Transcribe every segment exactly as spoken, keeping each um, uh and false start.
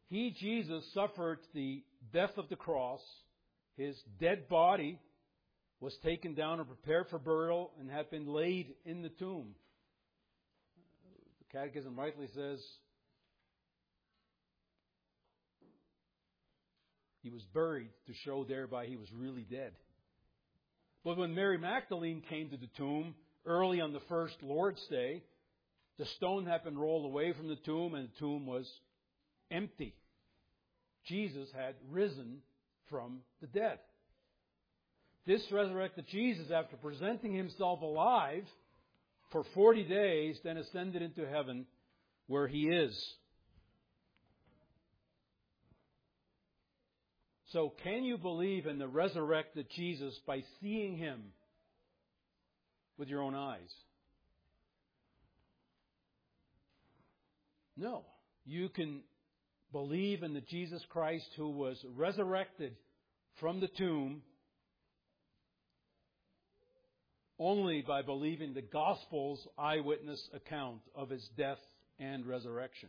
He, Jesus, suffered the death of the cross. His dead body was taken down and prepared for burial and had been laid in the tomb. The Catechism rightly says he was buried to show thereby he was really dead. But when Mary Magdalene came to the tomb early on the first Lord's Day, the stone had been rolled away from the tomb and the tomb was empty. Jesus had risen from the dead. This resurrected Jesus, after presenting himself alive for forty days, then ascended into heaven where he is. So can you believe in the resurrected Jesus by seeing him with your own eyes? No. You can believe in the Jesus Christ who was resurrected from the tomb only by believing the Gospel's eyewitness account of his death and resurrection.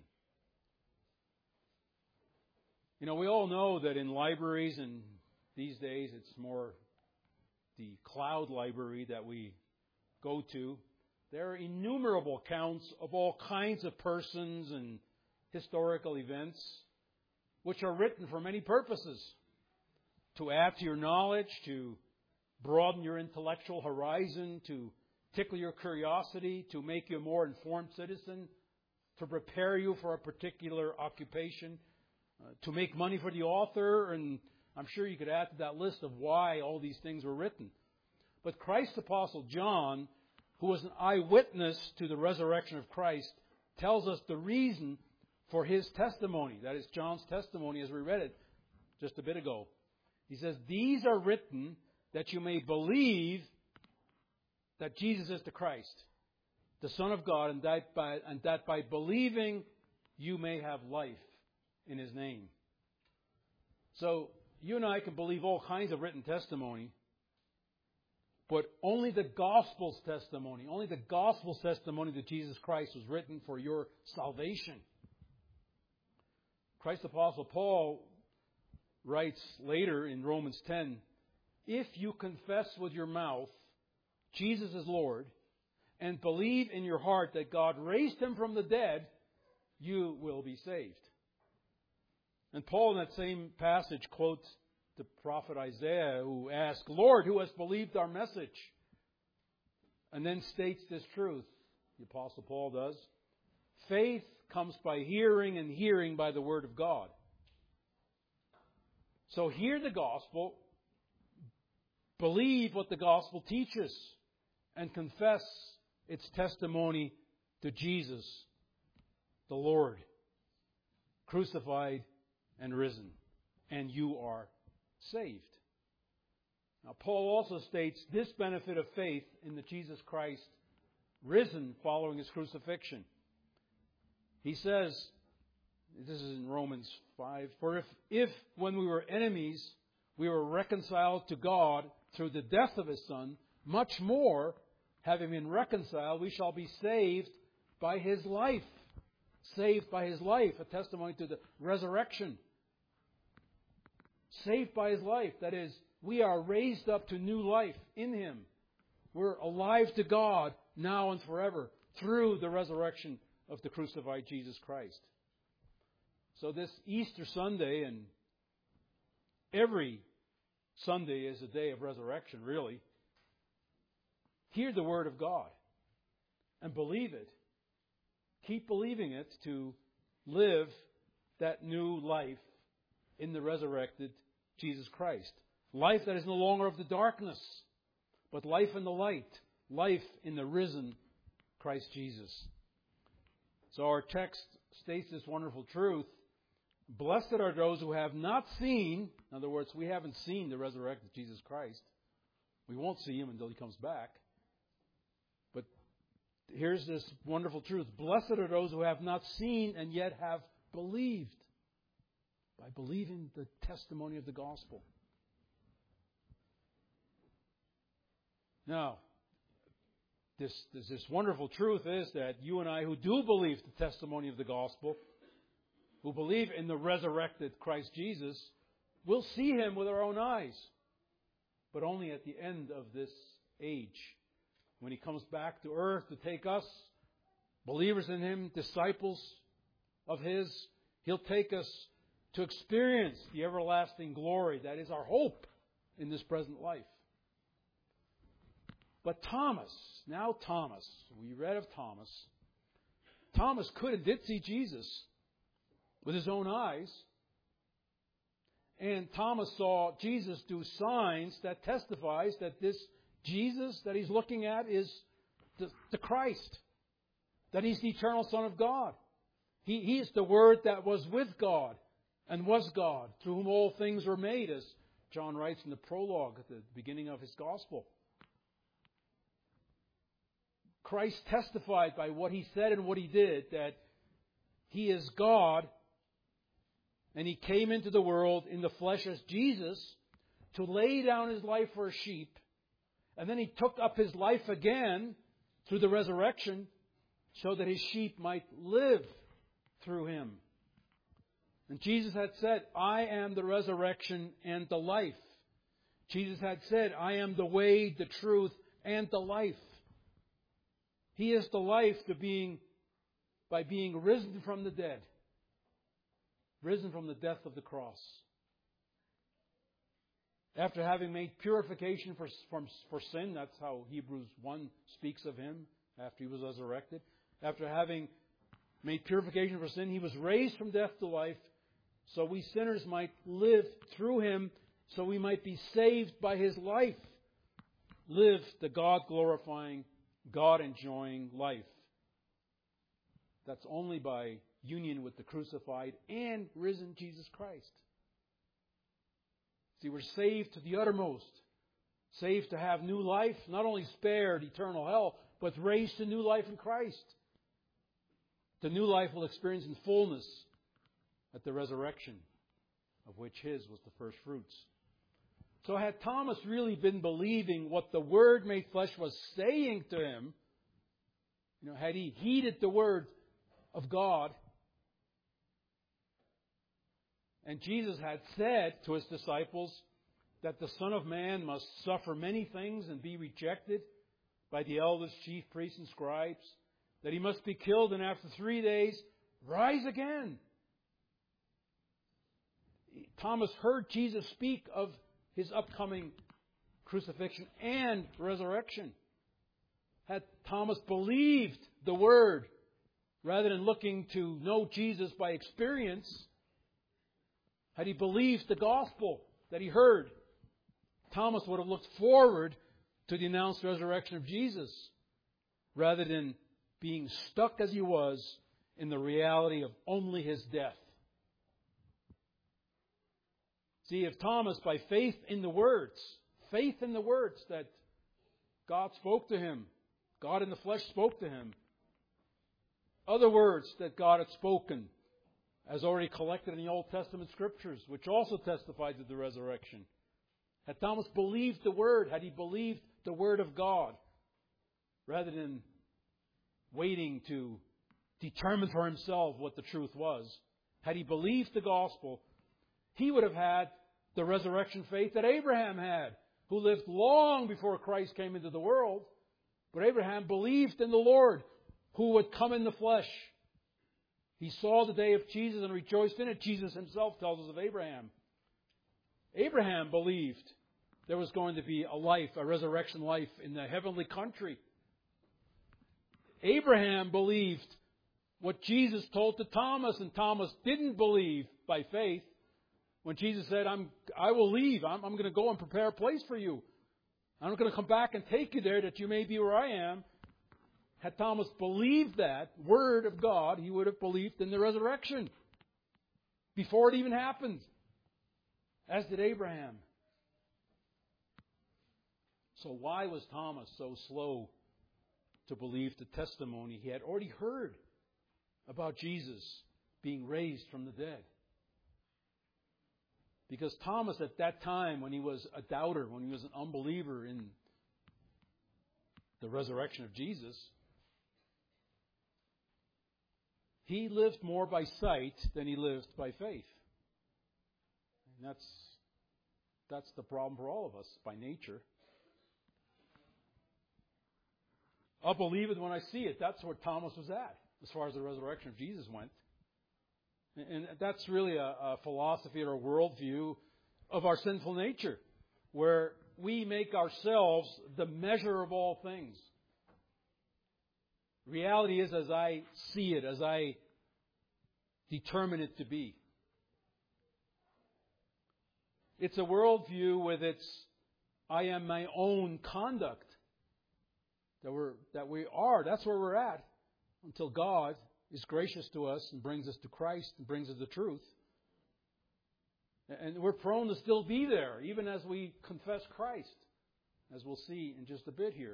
You know, we all know that in libraries, and these days it's more the cloud library that we go to, there are innumerable accounts of all kinds of persons and historical events which are written for many purposes. To add to your knowledge, to broaden your intellectual horizon, to tickle your curiosity, to make you a more informed citizen, to prepare you for a particular occupation, uh, to make money for the author, and I'm sure you could add to that list of why all these things were written. But Christ's Apostle John, who was an eyewitness to the resurrection of Christ, tells us the reason for his testimony. That is John's testimony as we read it just a bit ago. He says, "These are written that you may believe that Jesus is the Christ, the Son of God, and that by, and that by believing you may have life in his name." So you and I can believe all kinds of written testimony, but only the Gospel's testimony, only the Gospel's testimony that Jesus Christ was written for your salvation. Christ's Apostle Paul writes later in Romans ten, "If you confess with your mouth Jesus is Lord and believe in your heart that God raised him from the dead, you will be saved." And Paul in that same passage quotes the prophet Isaiah, who asked, "Lord, who has believed our message?" And then states this truth, the Apostle Paul does: "Faith comes by hearing, and hearing by the word of God." So hear the gospel, believe what the gospel teaches, and confess its testimony to Jesus, the Lord, crucified and risen, and you are saved. Now, Paul also states this benefit of faith in the Jesus Christ risen following his crucifixion. He says, this is in Romans five, "For if, if when we were enemies, we were reconciled to God through the death of his Son, much more, having been reconciled, we shall be saved by his life." Saved by his life, a testimony to the resurrection. Saved by his life, that is, we are raised up to new life in him. We're alive to God now and forever through the resurrection of the crucified Jesus Christ. So this Easter Sunday, and every Sunday is a day of resurrection, really. Hear the Word of God and believe it. Keep believing it to live that new life in the resurrected Jesus Christ. Life that is no longer of the darkness, but life in the light. Life in the risen Christ Jesus. So our text states this wonderful truth: "Blessed are those who have not seen," in other words, we haven't seen the resurrected Jesus Christ. We won't see him until he comes back. But here's this wonderful truth: "Blessed are those who have not seen and yet have believed," by believing the testimony of the gospel. Now, this, this, this wonderful truth is that you and I who do believe the testimony of the gospel, who who believe in the resurrected Christ Jesus will see Him with our own eyes, but only at the end of this age, when He comes back to earth to take us, believers in Him, disciples of His. He'll take us to experience the everlasting glory that is our hope in this present life. But Thomas, now Thomas, we read of Thomas. Thomas could and did see Jesus with his own eyes. And Thomas saw Jesus do signs that testifies that this Jesus that he's looking at is the, the Christ, that He's the eternal Son of God. He, he is the Word that was with God and was God, through whom all things were made, as John writes in the prologue at the beginning of his Gospel. Christ testified by what He said and what He did that He is God, and He came into the world in the flesh as Jesus to lay down His life for a sheep, and then He took up His life again through the resurrection so that His sheep might live through Him. And Jesus had said, I am the resurrection and the life. Jesus had said, I am the way, the truth, and the life. He is the life to being, by being risen from the dead. Risen from the death of the cross. After having made purification for, for, for sin, that's how Hebrews one speaks of Him after He was resurrected. After having made purification for sin, He was raised from death to life, so we sinners might live through Him, so we might be saved by His life. Live the God-glorifying, God-enjoying life. That's only by union with the crucified and risen Jesus Christ. See, we're saved to the uttermost. Saved to have new life, not only spared eternal hell, but raised to new life in Christ. The new life we'll experience in fullness at the resurrection, of which His was the first fruits. So had Thomas really been believing what the Word made flesh was saying to him, you know, had he heeded the Word of God, and Jesus had said to His disciples that the Son of Man must suffer many things and be rejected by the elders, chief priests, and scribes, that He must be killed and after three days rise again. Thomas heard Jesus speak of His upcoming crucifixion and resurrection. Had Thomas believed the Word rather than looking to know Jesus by experience, had he believed the gospel that he heard, Thomas would have looked forward to the announced resurrection of Jesus rather than being stuck as he was in the reality of only His death. See, if Thomas, by faith in the words, faith in the words that God spoke to him, God in the flesh spoke to him, other words that God had spoken, as already collected in the Old Testament Scriptures, which also testified to the resurrection. Had Thomas believed the Word, had he believed the Word of God, rather than waiting to determine for himself what the truth was, had he believed the gospel, he would have had the resurrection faith that Abraham had, who lived long before Christ came into the world. But Abraham believed in the Lord, who would come in the flesh. He saw the day of Jesus and rejoiced in it. Jesus Himself tells us of Abraham. Abraham believed there was going to be a life, a resurrection life in the heavenly country. Abraham believed what Jesus told to Thomas, and Thomas didn't believe by faith. When Jesus said, I'm, I will leave, I'm, I'm going to go and prepare a place for you. I'm going to come back and take you there that you may be where I am. Had Thomas believed that Word of God, he would have believed in the resurrection before it even happened, as did Abraham. So why was Thomas so slow to believe the testimony he had already heard about Jesus being raised from the dead? Because Thomas, at that time, when he was a doubter, when he was an unbeliever in the resurrection of Jesus, he lived more by sight than he lived by faith. And that's, that's the problem for all of us by nature. I'll believe it when I see it. That's where Thomas was at as far as the resurrection of Jesus went. And that's really a, a philosophy or a worldview of our sinful nature, where we make ourselves the measure of all things. Reality is as I see it, as I determine it to be. It's a worldview with its I am my own conduct that we're that we are. That's where we're at until God is gracious to us and brings us to Christ and brings us the truth. And we're prone to still be there, even as we confess Christ, as we'll see in just a bit here.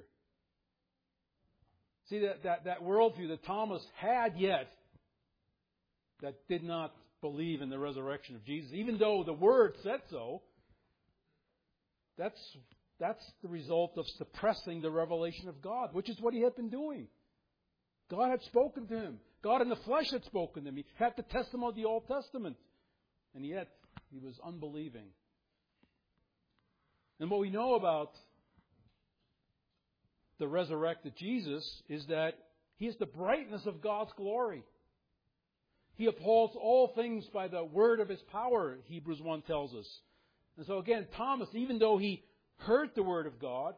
See, that, that, that worldview that Thomas had yet, that did not believe in the resurrection of Jesus, even though the Word said so, that's, that's the result of suppressing the revelation of God, which is what he had been doing. God had spoken to him. God in the flesh had spoken to him. He had the testimony of the Old Testament. And yet, he was unbelieving. And what we know about the resurrected Jesus is that he is the brightness of God's glory. He upholds all things by the word of his power, Hebrews one tells us. And so again, Thomas, even though he heard the word of God,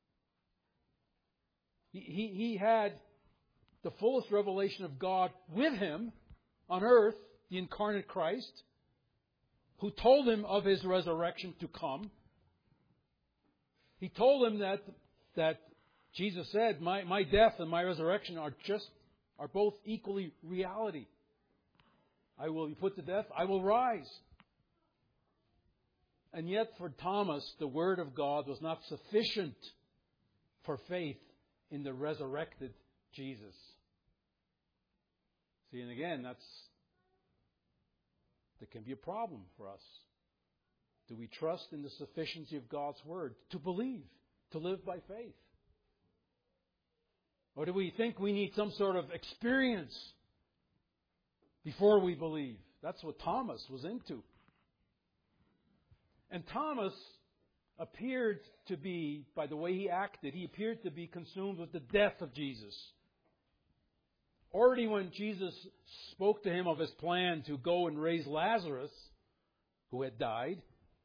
he, he, he had the fullest revelation of God with him on earth, the incarnate Christ, who told him of his resurrection to come. He told him that that Jesus said, my, my death and my resurrection are just are both equally reality. I will be put to death, I will rise. And yet for Thomas, the word of God was not sufficient for faith in the resurrected Jesus. See, and again, that's that can be a problem for us. Do we trust in the sufficiency of God's word to believe, to live by faith? Or do we think we need some sort of experience before we believe? That's what Thomas was into. And Thomas appeared to be, by the way he acted, he appeared to be consumed with the death of Jesus. Already when Jesus spoke to him of his plan to go and raise Lazarus, who had died,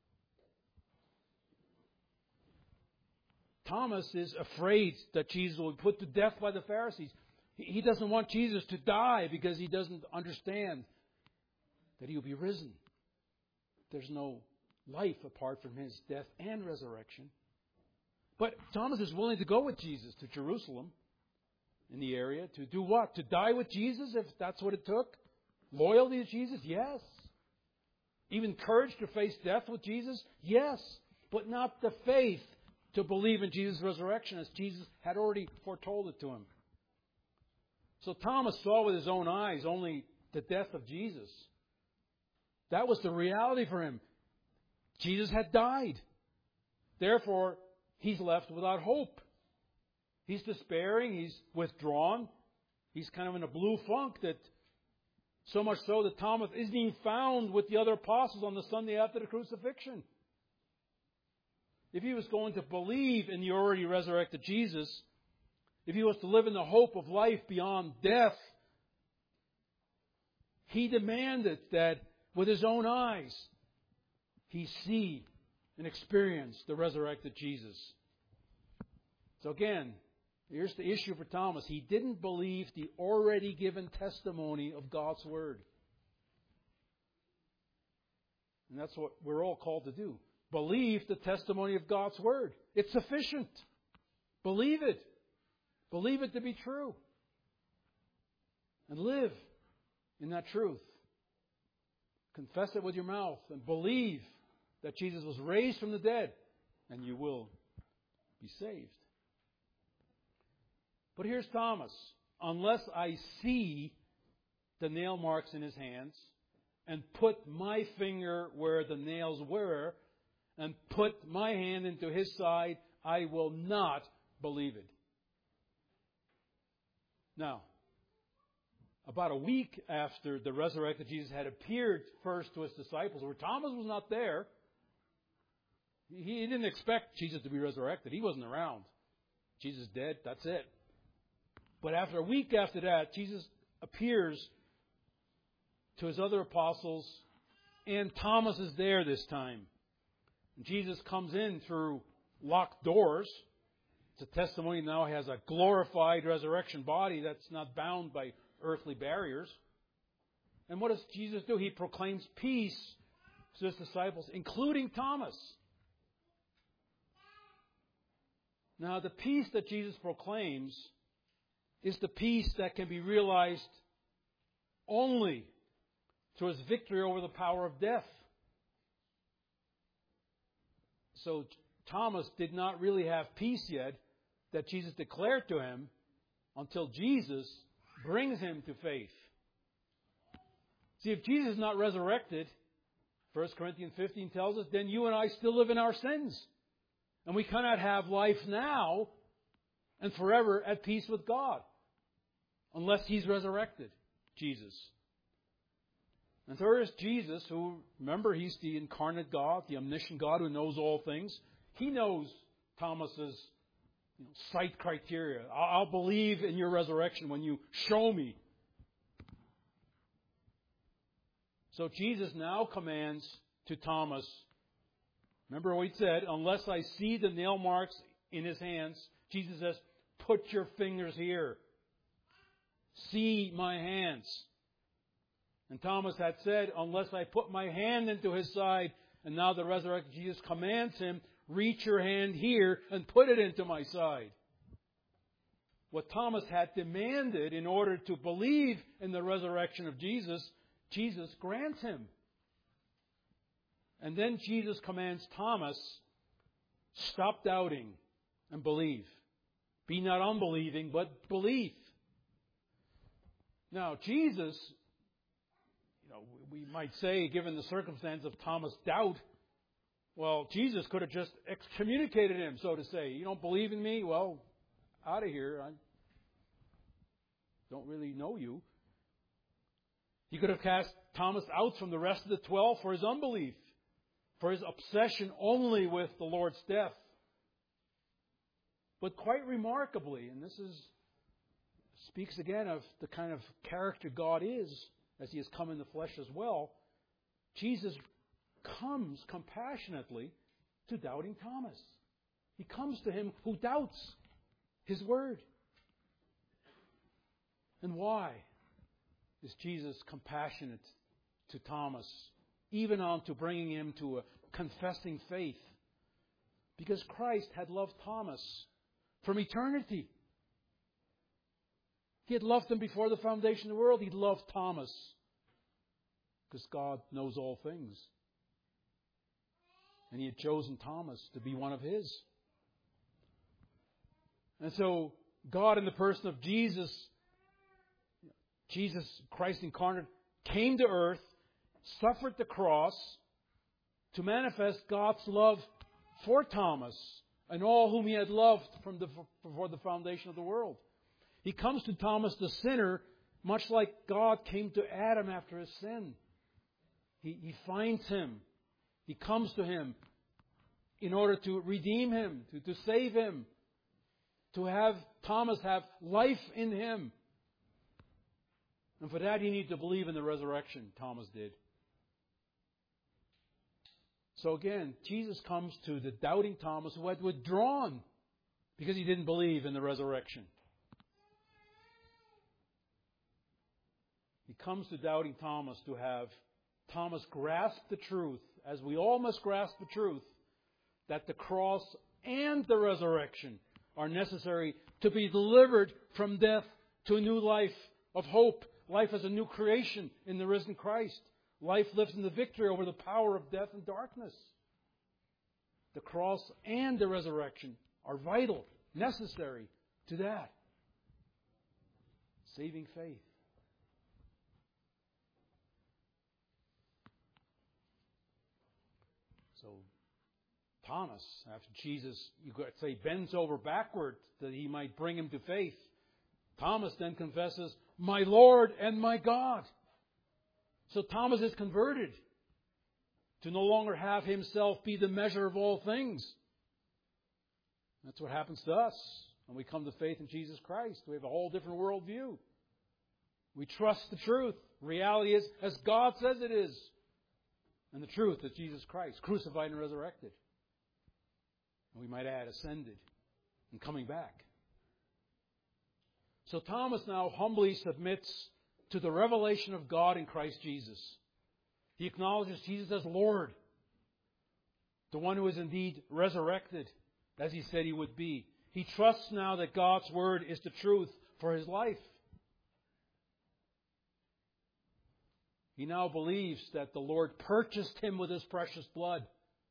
Thomas is afraid that Jesus will be put to death by the Pharisees. He doesn't want Jesus to die because he doesn't understand that he will be risen. There's no life apart from his death and resurrection. But Thomas is willing to go with Jesus to Jerusalem in the area. To do what? To die with Jesus, if that's what it took? Loyalty to Jesus? Yes. Even courage to face death with Jesus? Yes. But not the faith to believe in Jesus' resurrection as Jesus had already foretold it to him. So Thomas saw with his own eyes only the death of Jesus. That was the reality for him. Jesus had died. Therefore, he's left without hope. He's despairing. He's withdrawn. He's kind of in a blue funk, that so much so that Thomas isn't even found with the other apostles on the Sunday after the crucifixion. If he was going to believe in the already resurrected Jesus, if he was to live in the hope of life beyond death, he demanded that with his own eyes he see and experience the resurrected Jesus. So again, here's the issue for Thomas. He didn't believe the already given testimony of God's Word. And that's what we're all called to do. Believe the testimony of God's Word. It's sufficient. Believe it. Believe it to be true. And live in that truth. Confess it with your mouth and believe that Jesus was raised from the dead, and you will be saved. But here's Thomas. Unless I see the nail marks in his hands and put my finger where the nails were and put my hand into his side, I will not believe it. Now, about a week after the resurrected Jesus had appeared first to his disciples, where Thomas was not there. He didn't expect Jesus to be resurrected. He wasn't around. Jesus dead, that's it. But after a week after that, Jesus appears to his other apostles, and Thomas is there this time. And Jesus comes in through locked doors. It's a testimony now he has a glorified resurrection body that's not bound by earthly barriers. And what does Jesus do? He proclaims peace to his disciples, including Thomas. Now, the peace that Jesus proclaims is the peace that can be realized only through his victory over the power of death. So Thomas did not really have peace yet that Jesus declared to him until Jesus brings him to faith. See, if Jesus is not resurrected, First Corinthians fifteen tells us, then you and I still live in our sins. And we cannot have life now and forever at peace with God unless He's resurrected, Jesus. And there is Jesus, who, remember, He's the incarnate God, the omniscient God who knows all things. He knows Thomas's you know, sight criteria. I'll believe in your resurrection when you show me. So Jesus now commands to Thomas, remember what he said, unless I see the nail marks in his hands, Jesus says, put your fingers here. See my hands. And Thomas had said, unless I put my hand into his side, and now the resurrected Jesus commands him, reach your hand here and put it into my side. What Thomas had demanded in order to believe in the resurrection of Jesus, Jesus grants him. And then Jesus commands Thomas, stop doubting and believe. Be not unbelieving, but believe. Now, Jesus, you know, we might say, given the circumstance of Thomas' doubt, well, Jesus could have just excommunicated him, so to say. You don't believe in me? Well, out of here. I don't really know you. He could have cast Thomas out from the rest of the twelve for his unbelief, for his obsession only with the Lord's death. But quite remarkably, and this is speaks again of the kind of character God is, as He has come in the flesh as well, Jesus comes compassionately to doubting Thomas. He comes to him who doubts His word. And why is Jesus compassionate to Thomas, even on to bringing him to a confessing faith? Because Christ had loved Thomas from eternity. He had loved him before the foundation of the world. He loved Thomas because God knows all things. And He had chosen Thomas to be one of His. And so God, in the person of Jesus, Jesus, Christ incarnate, came to earth, suffered the cross to manifest God's love for Thomas and all whom He had loved from the, before the foundation of the world. He comes to Thomas the sinner, much like God came to Adam after his sin. He, he finds him. He comes to him in order to redeem him, to, to save him, to have Thomas have life in him. And for that, he needed to believe in the resurrection. Thomas did. So again, Jesus comes to the doubting Thomas who had withdrawn because he didn't believe in the resurrection. He comes to doubting Thomas to have Thomas grasp the truth, as we all must grasp the truth, that the cross and the resurrection are necessary to be delivered from death to a new life of hope. Life as a new creation in the risen Christ. Life lives in the victory over the power of death and darkness. The cross and the resurrection are vital, necessary to that. Saving faith. So, Thomas, after Jesus, you could say, bends over backward that He might bring him to faith. Thomas then confesses, my Lord and my God. So Thomas is converted to no longer have himself be the measure of all things. That's what happens to us when we come to faith in Jesus Christ. We have a whole different worldview. We trust the truth. Reality is as God says it is. And the truth is Jesus Christ, crucified and resurrected. And we might add, ascended and coming back. So Thomas now humbly submits to the revelation of God in Christ Jesus. He acknowledges Jesus as Lord, the one who is indeed resurrected, as he said he would be. He trusts now that God's Word is the truth for his life. He now believes that the Lord purchased him with his precious blood.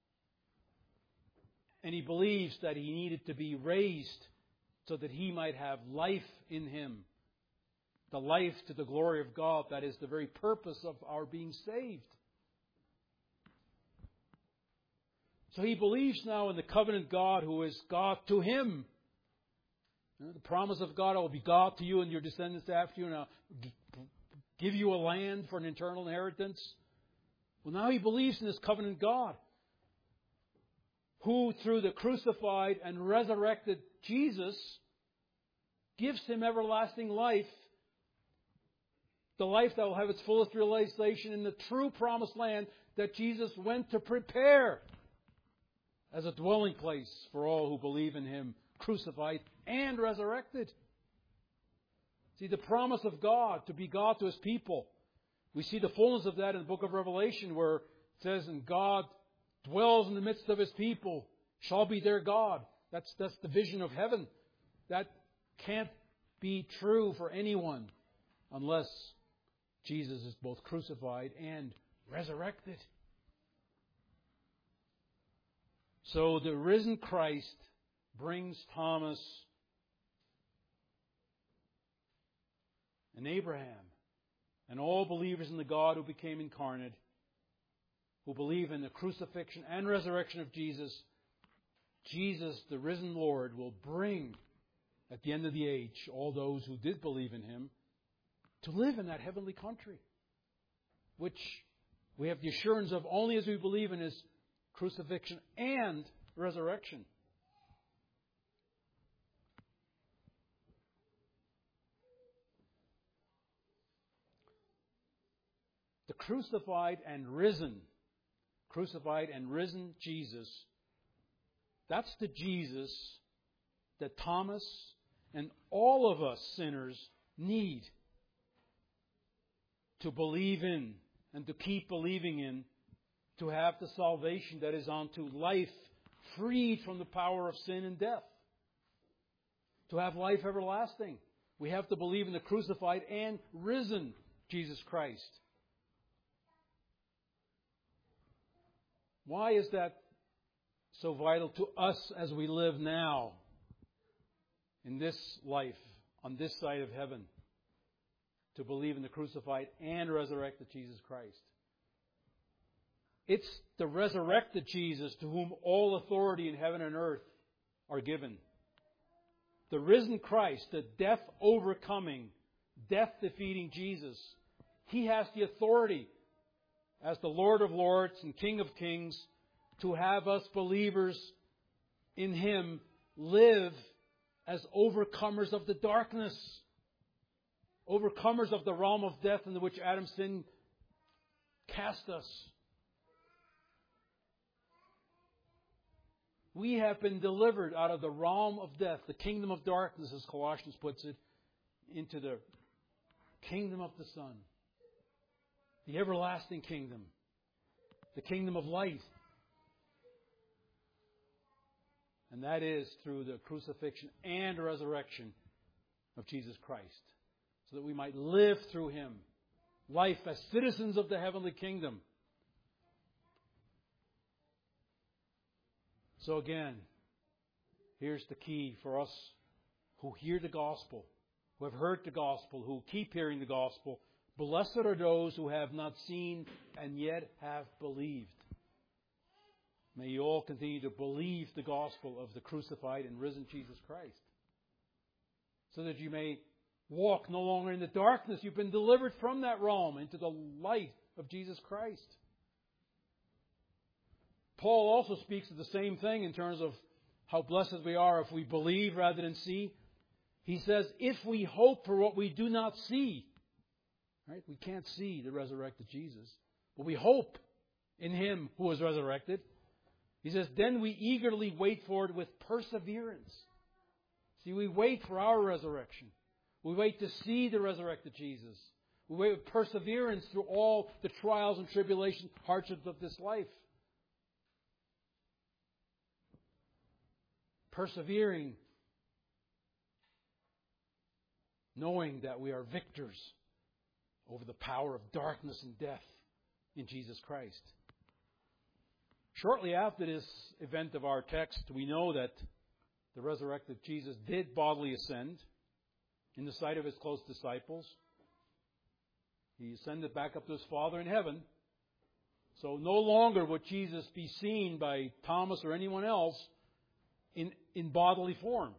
And he believes that he needed to be raised so that he might have life in him. The life to the glory of God. That is the very purpose of our being saved. So he believes now in the covenant God who is God to him. The promise of God, I will be God to you and your descendants after you, and I'll give you a land for an eternal inheritance. Well, now he believes in this covenant God, who through the crucified and resurrected Jesus gives him everlasting life, the life that will have its fullest realization in the true promised land that Jesus went to prepare as a dwelling place for all who believe in him, crucified and resurrected. See, the promise of God to be God to his people. We see the fullness of that in the book of Revelation, where it says, and God dwells in the midst of his people, shall be their God. That's, that's the vision of heaven. That can't be true for anyone unless Jesus is both crucified and resurrected. So the risen Christ brings Thomas and Abraham and all believers in the God who became incarnate, who believe in the crucifixion and resurrection of Jesus. Jesus, the risen Lord, will bring at the end of the age all those who did believe in him to live in that heavenly country, which we have the assurance of only as we believe in his crucifixion and resurrection. The crucified and risen, crucified and risen Jesus, that's the Jesus that Thomas and all of us sinners need to believe in and to keep believing in, to have the salvation that is unto life, freed from the power of sin and death. To have life everlasting, we have to believe in the crucified and risen Jesus Christ. Why is that so vital to us as we live now in this life, on this side of heaven, to believe in the crucified and resurrected Jesus Christ? It's the resurrected Jesus to whom all authority in heaven and earth are given. The risen Christ, the death-overcoming, death-defeating Jesus, he has the authority as the Lord of Lords and King of Kings to have us believers in him live as overcomers of the darkness, overcomers of the realm of death into which Adam's sin cast us. We have been delivered out of the realm of death, the kingdom of darkness, as Colossians puts it, into the kingdom of the Son, the everlasting kingdom, the kingdom of light. And that is through the crucifixion and resurrection of Jesus Christ, so that we might live through him, life as citizens of the heavenly kingdom. So again, here's the key for us who hear the gospel, who have heard the gospel, who keep hearing the gospel. Blessed are those who have not seen and yet have believed. May you all continue to believe the gospel of the crucified and risen Jesus Christ, so that you may walk no longer in the darkness. You've been delivered from that realm into the light of Jesus Christ. Paul also speaks of the same thing in terms of how blessed we are if we believe rather than see. He says, if we hope for what we do not see, right? We can't see the resurrected Jesus, but we hope in Him who was resurrected. He says, then we eagerly wait for it with perseverance. See, we wait for our resurrection. We wait to see the resurrected Jesus. We wait with perseverance through all the trials and tribulations, hardships of this life. Persevering, knowing that we are victors over the power of darkness and death in Jesus Christ. Shortly after this event of our text, we know that the resurrected Jesus did bodily ascend in the sight of His close disciples. He ascended back up to His Father in heaven. So no longer would Jesus be seen by Thomas or anyone else in, in bodily form.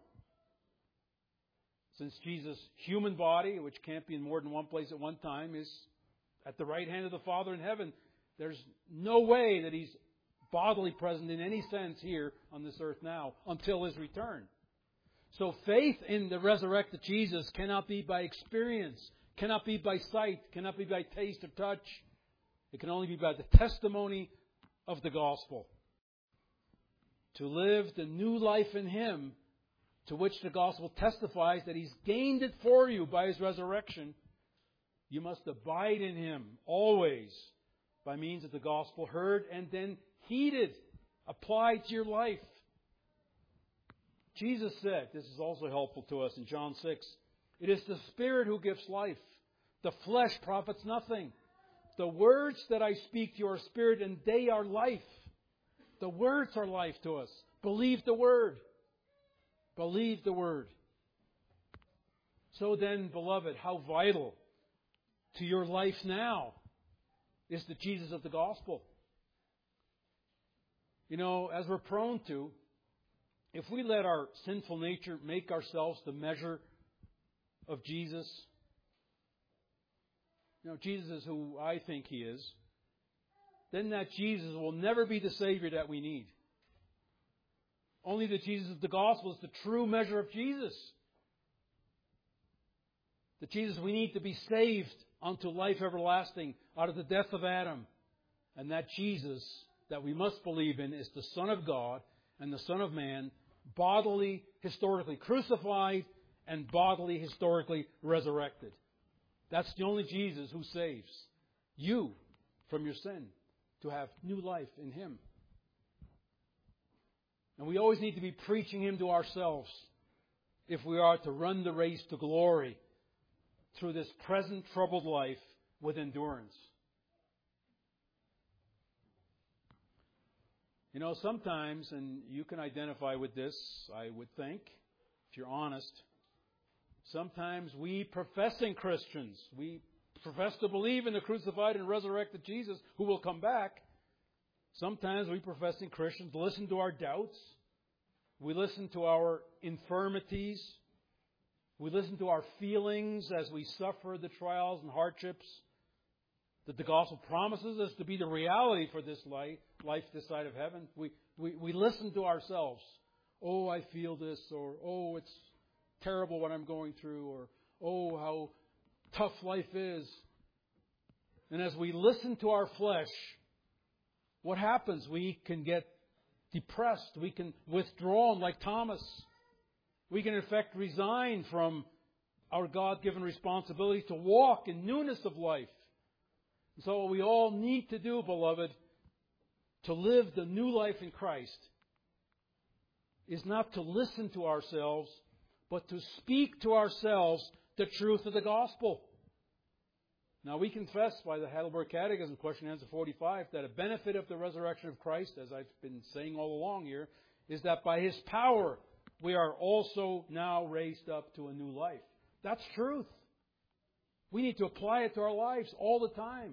Since Jesus' human body, which can't be in more than one place at one time, is at the right hand of the Father in heaven, there's no way that He's bodily present in any sense here on this earth now until His return. So faith in the resurrected Jesus cannot be by experience, cannot be by sight, cannot be by taste or touch. It can only be by the testimony of the gospel. To live the new life in Him, to which the gospel testifies that He's gained it for you by His resurrection, you must abide in Him always by means of the gospel heard and then heeded, applied to your life. Jesus said, this is also helpful to us in John six, it is the Spirit who gives life. The flesh profits nothing. The words that I speak to you are spirit and they are life. The words are life to us. Believe the Word. Believe the Word. So then, beloved, how vital to your life now is the Jesus of the gospel. You know, as we're prone to, if we let our sinful nature make ourselves the measure of Jesus, you know, Jesus is who I think He is, then that Jesus will never be the Savior that we need. Only the Jesus of the gospel is the true measure of Jesus. The Jesus we need to be saved unto life everlasting out of the death of Adam. And that Jesus that we must believe in is the Son of God and the Son of Man, bodily, historically crucified, and bodily, historically resurrected. That's the only Jesus who saves you from your sin, to have new life in Him. And we always need to be preaching Him to ourselves if we are to run the race to glory through this present troubled life with endurance. You know, sometimes, and you can identify with this, I would think, if you're honest, sometimes we professing Christians, we profess to believe in the crucified and resurrected Jesus who will come back. Sometimes we professing Christians listen to our doubts. We listen to our infirmities. We listen to our feelings as we suffer the trials and hardships that the gospel promises us to be the reality for this life, life this side of heaven. We, we, we listen to ourselves. Oh, I feel this, or oh, it's terrible what I'm going through, or oh, how tough life is. And as we listen to our flesh, what happens? We can get depressed. We can withdraw like Thomas. We can in fact resign from our God-given responsibility to walk in newness of life. And so what we all need to do, beloved, to live the new life in Christ is not to listen to ourselves, but to speak to ourselves the truth of the gospel. Now, we confess by the Heidelberg Catechism, question answer forty-five, that a benefit of the resurrection of Christ, as I've been saying all along here, is that by His power we are also now raised up to a new life. That's truth. We need to apply it to our lives all the time.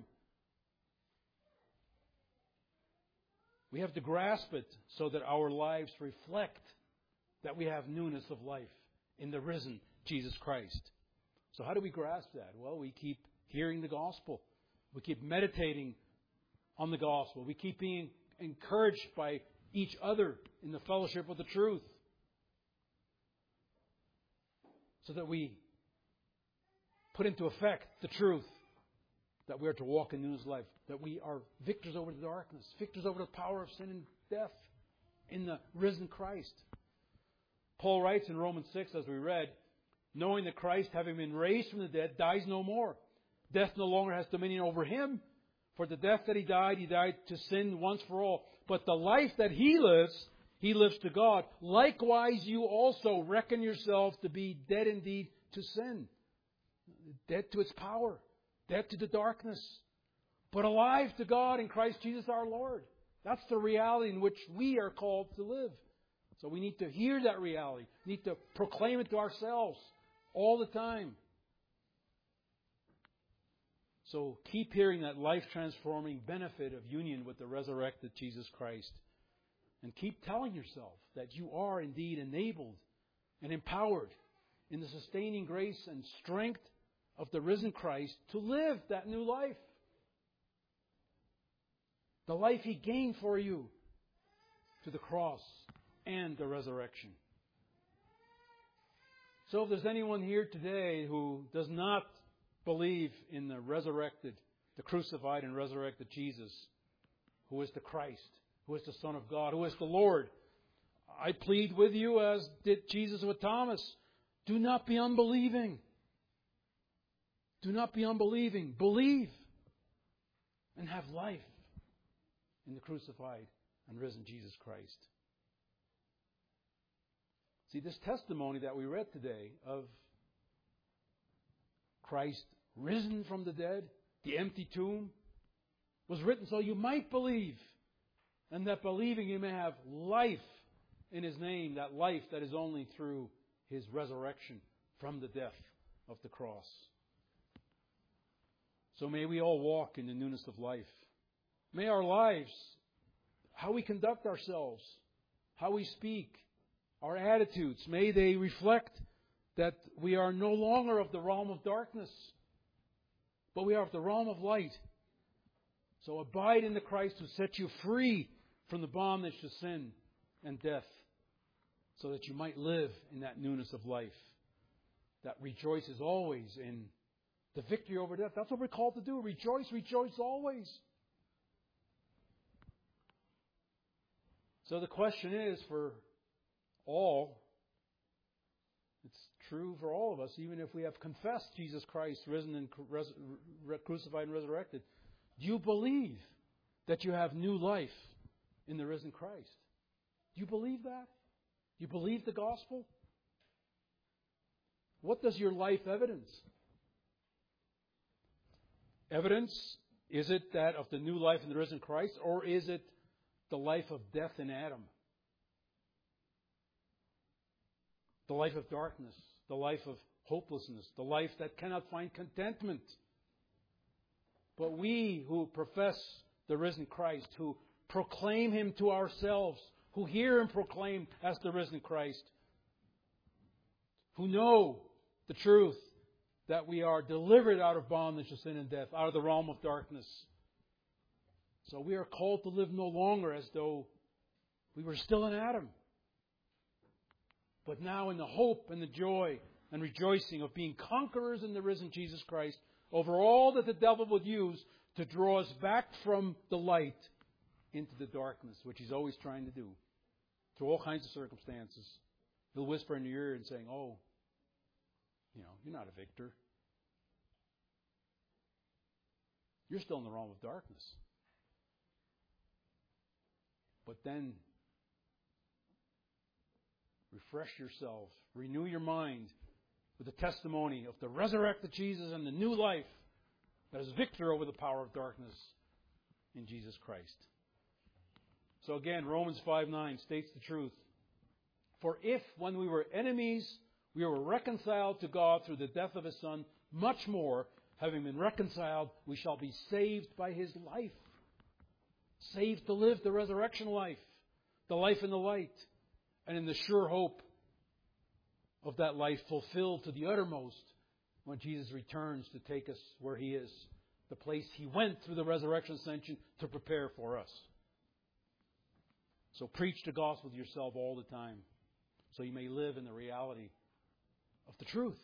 We have to grasp it so that our lives reflect that we have newness of life in the risen Jesus Christ. So how do we grasp that? Well, we keep hearing the gospel. We keep meditating on the gospel. We keep being encouraged by each other in the fellowship of the truth. So that we put into effect the truth that we are to walk in newness of life. That we are victors over the darkness, victors over the power of sin and death in the risen Christ. Paul writes in Romans six, as we read, knowing that Christ, having been raised from the dead, dies no more. Death no longer has dominion over him. For the death that he died, he died to sin once for all. But the life that he lives, he lives to God. Likewise, you also reckon yourselves to be dead indeed to sin. Dead to its power. Dead to the darkness. But alive to God in Christ Jesus our Lord. That's the reality in which we are called to live. So we need to hear that reality. We need to proclaim it to ourselves all the time. So keep hearing that life-transforming benefit of union with the resurrected Jesus Christ. And keep telling yourself that you are indeed enabled and empowered in the sustaining grace and strength of the risen Christ to live that new life. The life He gained for you to the cross and the resurrection. So if there's anyone here today who does not believe in the resurrected, the crucified and resurrected Jesus, who is the Christ, who is the Son of God, who is the Lord, I plead with you, as did Jesus with Thomas, do not be unbelieving. Do not be unbelieving. Believe and have life in the crucified and risen Jesus Christ. See, this testimony that we read today of Christ risen from the dead, the empty tomb, was written so you might believe, and that believing you may have life in His name, that life that is only through His resurrection from the death of the cross. So may we all walk in the newness of life. May our lives, how we conduct ourselves, how we speak, our attitudes, may they reflect that we are no longer of the realm of darkness, but we are of the realm of light. So abide in the Christ who set you free from the bondage to sin and death, so that you might live in that newness of life that rejoices always in the victory over death. That's what we're called to do. Rejoice, rejoice always. So the question is for all, it's true for all of us, even if we have confessed Jesus Christ risen and res- crucified and resurrected. Do you believe that you have new life in the risen Christ? Do you believe that? Do you believe the gospel? What does your life evidence? Evidence, is it that of the new life in the risen Christ, or is it the life of death in Adam? The life of darkness, the life of hopelessness, the life that cannot find contentment. But we who profess the risen Christ, who proclaim Him to ourselves, who hear Him proclaimed as the risen Christ, who know the truth that we are delivered out of bondage to sin and death, out of the realm of darkness. So we are called to live no longer as though we were still in Adam, but now in the hope and the joy and rejoicing of being conquerors in the risen Jesus Christ over all that the devil would use to draw us back from the light into the darkness, which he's always trying to do through all kinds of circumstances. He'll whisper in your ear and saying, oh, you know, you're not a victor. You're still in the realm of darkness. But then refresh yourself, renew your mind with the testimony of the resurrected Jesus and the new life that is victor over the power of darkness in Jesus Christ. So again, Romans five nine states the truth. For if, when we were enemies, we were reconciled to God through the death of His Son, much more, having been reconciled, we shall be saved by His life. Saved to live the resurrection life, the life in the light, and in the sure hope of that life fulfilled to the uttermost when Jesus returns to take us where He is, the place He went through the resurrection ascension to prepare for us. So preach the gospel to yourself all the time, so you may live in the reality of the truth.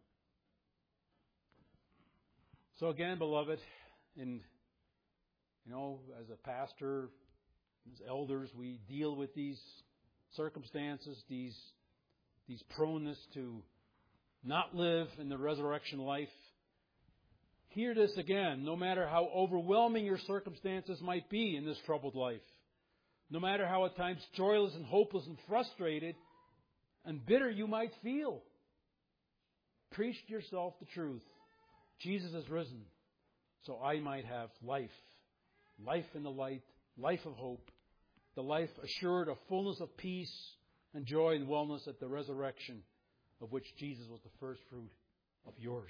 So again, beloved, in you know, as a pastor, as elders, we deal with these circumstances, these these proneness to not live in the resurrection life. Hear this again, no matter how overwhelming your circumstances might be in this troubled life, no matter how at times joyless and hopeless and frustrated and bitter you might feel, preach to yourself the truth. Jesus is risen, so I might have life. Life in the light, life of hope, the life assured of fullness of peace and joy and wellness at the resurrection, of which Jesus was the first fruit of yours.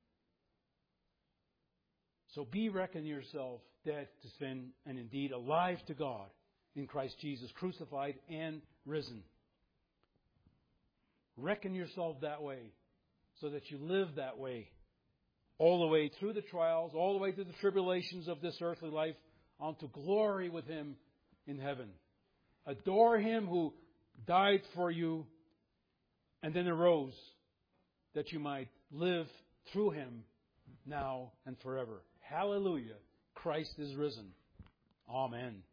So be reckon yourself dead to sin and indeed alive to God in Christ Jesus, crucified and risen. Reckon yourself that way so that you live that way all the way through the trials, all the way through the tribulations of this earthly life, onto glory with Him in heaven. Adore Him who died for you and then arose, that you might live through Him now and forever. Hallelujah. Christ is risen. Amen.